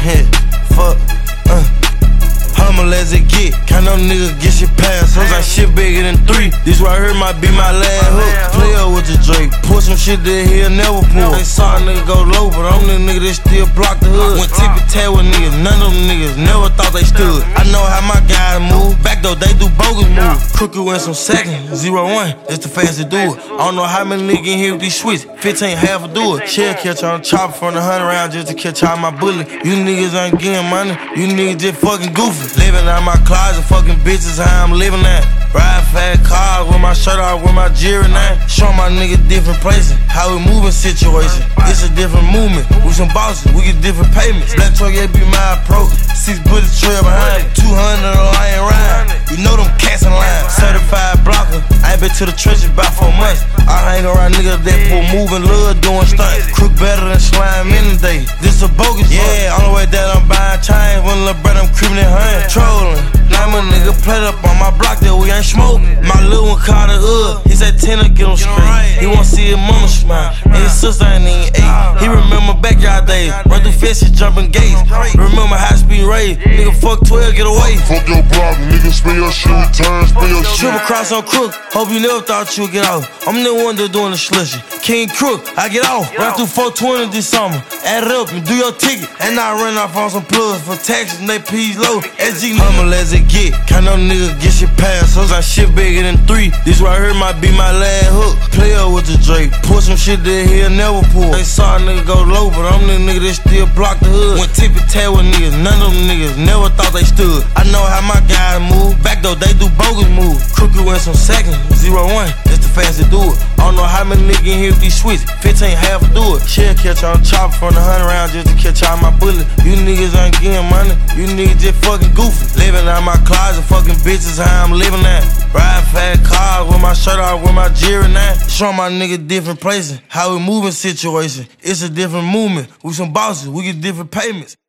Fuck, humble as it get. Count them niggas get shit past. Hoes like shit bigger than 3. This right here might be my last hook. Play up with the Drake. Pull some shit that he'll never pull. They saw a nigga go low, but I'm the nigga that still block the hood. Went tippy-tay with niggas. None of them niggas never thought they stood. I know how my guys move. Back though, they do bogus moves. Crooked went some second. 0-1. That's the fastest to do it. I don't know how many niggas in here with these switch. 15 half a do it. Shell catch on the chopper from the 100 round just to catch all my bullet. You niggas ain't getting money. You niggas just fucking goofy. Living out my closet, fucking bitches, how I'm living at. Ride fat cars with my shirt off, with my jewelry now. Show my niggas different places, how we moving situation. It's a different movement, we some bosses, we get different payments. Black truck, yeah, be my approach. 6 bullets trail behind it. 200 I ain't riding. You know them cats in line. Certified blocker, I ain't been to the trenches about 4 months. I hang around niggas that for moving, love doing stunts. Crook better than slime any day. This a bogus, yeah. On the way that I'm buying chains, when little brother I'm creeping in her, trolling. Now my nigga played up on my block that we ain't smoking. My little one called it he said 10 to get him straight. He wanna see his mama smile, and his sister ain't even 8. He remember backyard days, run through fences, jumping gates. Remember high speed race, nigga fuck 12, get away. Fuck your block, nigga, spin your shit, return, spin your shit. Triple cross on Crook, hope you never thought you would get off. I'm the one that doing the slushy. King Crook, I get off. Run through 420 this summer, add it up and do your ticket. And I run off on some plugs for taxes and they P's low. SG humble as it get, count them niggas get shit past. Hoes like shit bigger than 3. This right here might be my last hook. Play up with the Drake, pull some shit that he'll never pull. They saw a nigga go low, but I'm the nigga that still block the hood. Went tippy-tay with niggas, none of them niggas never thought they stood. I know how my guys move, back though they do bogus moves. Crooked went some second, 0-1, that's the fastest to do it. I don't know how many niggas in here with these switch, 15 half a do it. Shell catch on the chopper from the 100 round just to catch all my bullets. You niggas ain't getting money, you niggas just fucking goofy. Living out my closet, fucking bitches, how I'm living at. Ride fat cars with my shirt off, with my jewelry now. Show my niggas different places, how we moving situation. It's a different movement, we some bosses, we get different payments.